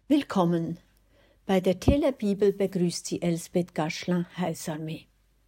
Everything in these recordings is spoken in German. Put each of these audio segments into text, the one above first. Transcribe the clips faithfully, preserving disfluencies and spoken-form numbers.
Willkommen! Bei der Telebibel begrüßt Sie Elsbeth Gaschler, Heilsarmee.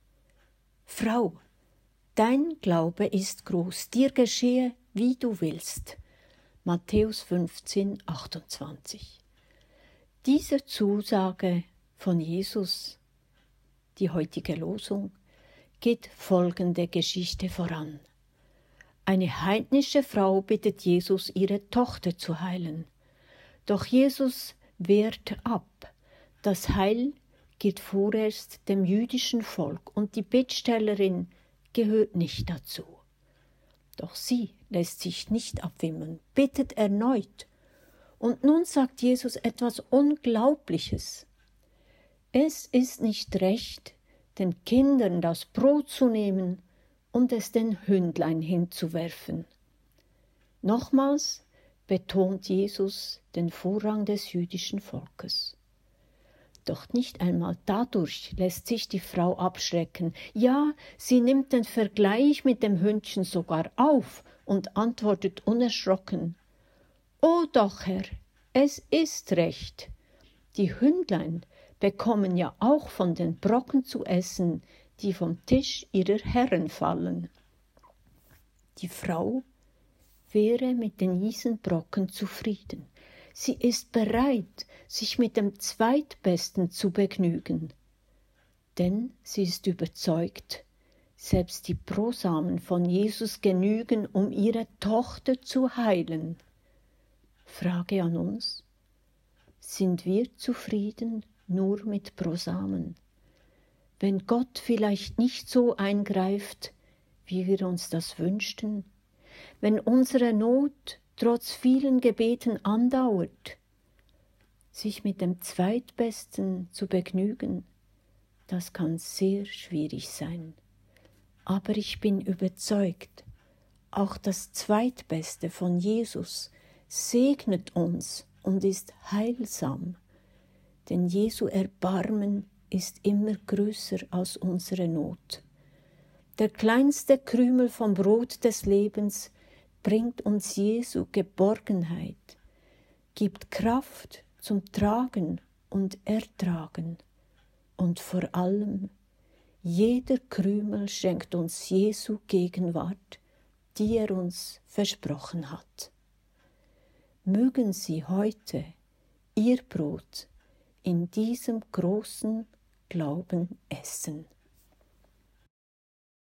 Frau, dein Glaube ist groß, dir geschehe, wie du willst. Matthäus fünfzehn, achtundzwanzig. Diese Zusage von Jesus, die heutige Losung, geht folgende Geschichte voran. Eine heidnische Frau bittet Jesus, ihre Tochter zu heilen. Doch Jesus wehrt ab. Das Heil gilt vorerst dem jüdischen Volk und die Bittstellerin gehört nicht dazu. Doch sie lässt sich nicht abwimmeln, bittet erneut. Und nun sagt Jesus etwas Unglaubliches. Es ist nicht recht, den Kindern das Brot zu nehmen und es den Hündlein hinzuwerfen. Nochmals betont Jesus den Vorrang des jüdischen Volkes. Doch nicht einmal dadurch lässt sich die Frau abschrecken. Ja, sie nimmt den Vergleich mit dem Hündchen sogar auf und antwortet unerschrocken: »O doch, Herr, es ist recht. Die Hündlein bekommen ja auch von den Brocken zu essen, die vom Tisch ihrer Herren fallen.« Die Frau wäre mit den Isenbrocken zufrieden. Sie ist bereit, sich mit dem Zweitbesten zu begnügen. Denn sie ist überzeugt, selbst die Brosamen von Jesus genügen, um ihre Tochter zu heilen. Frage an uns: Sind wir zufrieden nur mit Brosamen? Wenn Gott vielleicht nicht so eingreift, wie wir uns das wünschten, wenn unsere Not trotz vielen Gebeten andauert, sich mit dem Zweitbesten zu begnügen, das kann sehr schwierig sein. Aber ich bin überzeugt, auch das Zweitbeste von Jesus segnet uns und ist heilsam, denn Jesu Erbarmen ist immer größer als unsere Not. Der kleinste Krümel vom Brot des Lebens bringt uns Jesu Geborgenheit, gibt Kraft zum Tragen und Ertragen. Und vor allem, jeder Krümel schenkt uns Jesu Gegenwart, die er uns versprochen hat. Mögen Sie heute Ihr Brot in diesem großen Glauben essen.